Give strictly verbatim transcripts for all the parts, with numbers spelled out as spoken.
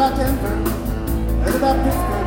about Denver, heard about Pittsburgh.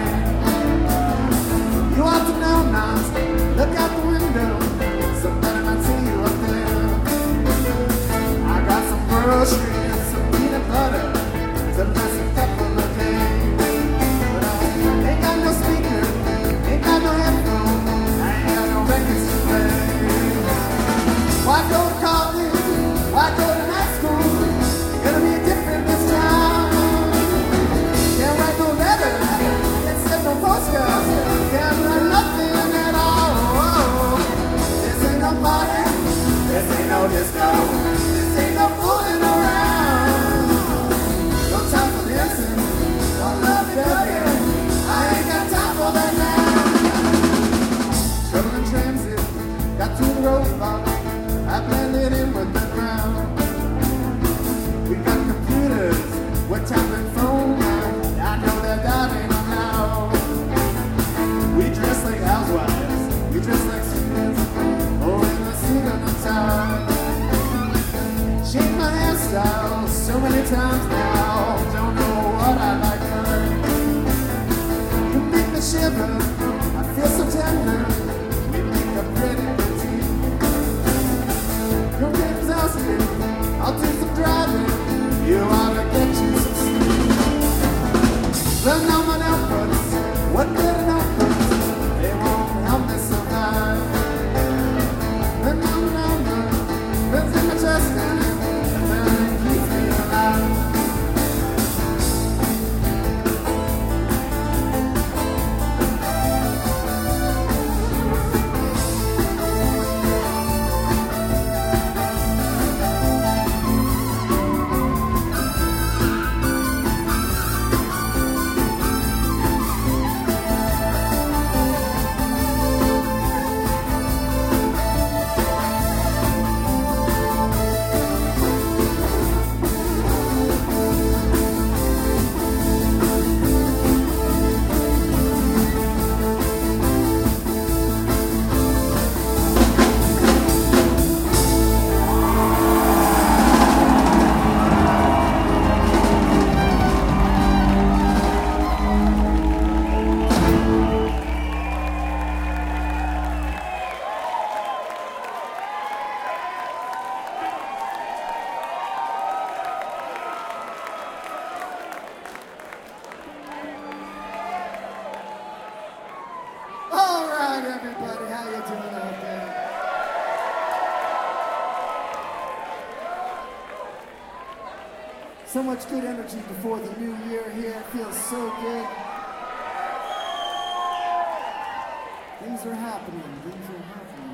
You ought to know now, look out the window, somebody might see you up there. I got some groceries, some peanut butter, to last a couple of days. But I ain't got no speaker, ain't got no headphone, I ain't got no records to play. Why go to college? Why go to high school? You're gonna be different this time. Can't write no letters, can't send no postcards, can't write nothing at all. This ain't no party, this ain't no disco, this ain't no fooling around. No time for dancing, no love it again. I ain't got time for that now. Trouble in transit, got to the roadblock, I blended in with the crowd. We got computers, we're tapping phone now. I know that that ain't allowed. We dress like housewives, we dress like students, or in the seat of the town. Changed my hairstyle so many times now, don't know what I like her. You make me shiver, I feel so tender. We make a pretty routine. Your name's Austin, I'll do some driving. You ought to get you some sleep. Phenomenal outputs, what good an outputs? They won't help me survive. Phenomenal outputs, friends in my chest and then it keeps me alive. All right, everybody, how you doing out there? So much good energy before the new year here. It feels so good. Things are happening. Things are happening.